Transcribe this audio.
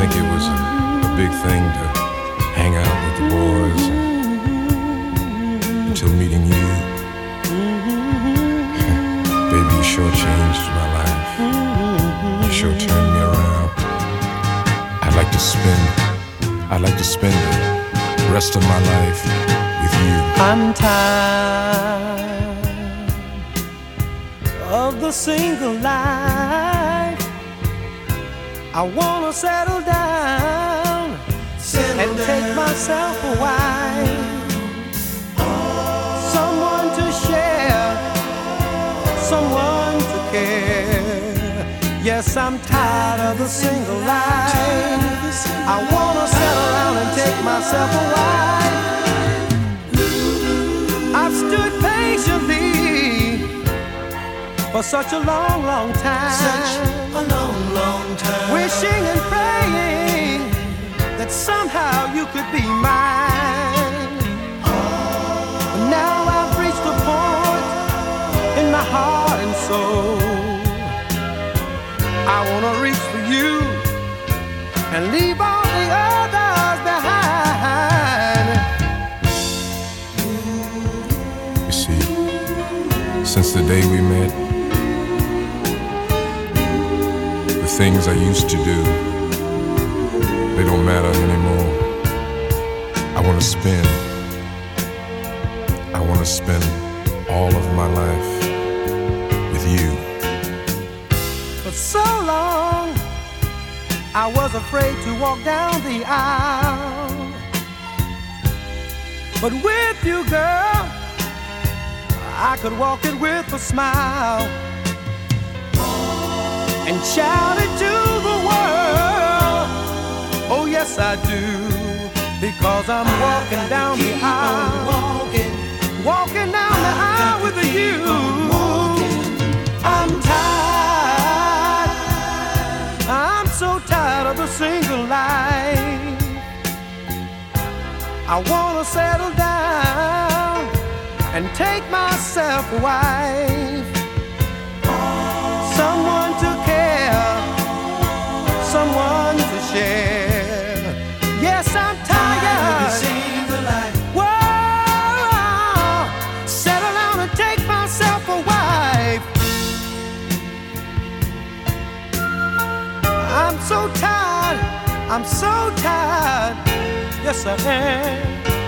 think it was a big thing to hang out with the boys until meeting you. Baby, you sure changed my life. You sure turned me around. I'd like to spend the rest of my life with you. I'm tired of the single life. I wanna settle down and take myself a wife. Someone to share, someone to care. Yes, I'm tired of the single life. I wanna settle down and take myself a wife. I've stood patiently for such a long, long time. Such a long, long time. Wishing and praying that somehow you could be mine. But now I've reached a point in my heart and soul. I wanna reach for you and leave all the others behind. You see, since the day we met, the things I used to do, they don't matter anymore. I wanna spend all of my life with you. For so long, I was afraid to walk down the aisle. But with you, girl, I could walk it with a smile and shout it to the world. Oh yes, I do, because I'm walking down the aisle, walking down the aisle with you. I'm tired, I'm so tired of the single life. I wanna settle down and take myself a wife. Someone to care, someone to share. Yes, I'm tired. Whoa, settle down and take myself a wife. I'm so tired, I'm so tired. Yes, I am.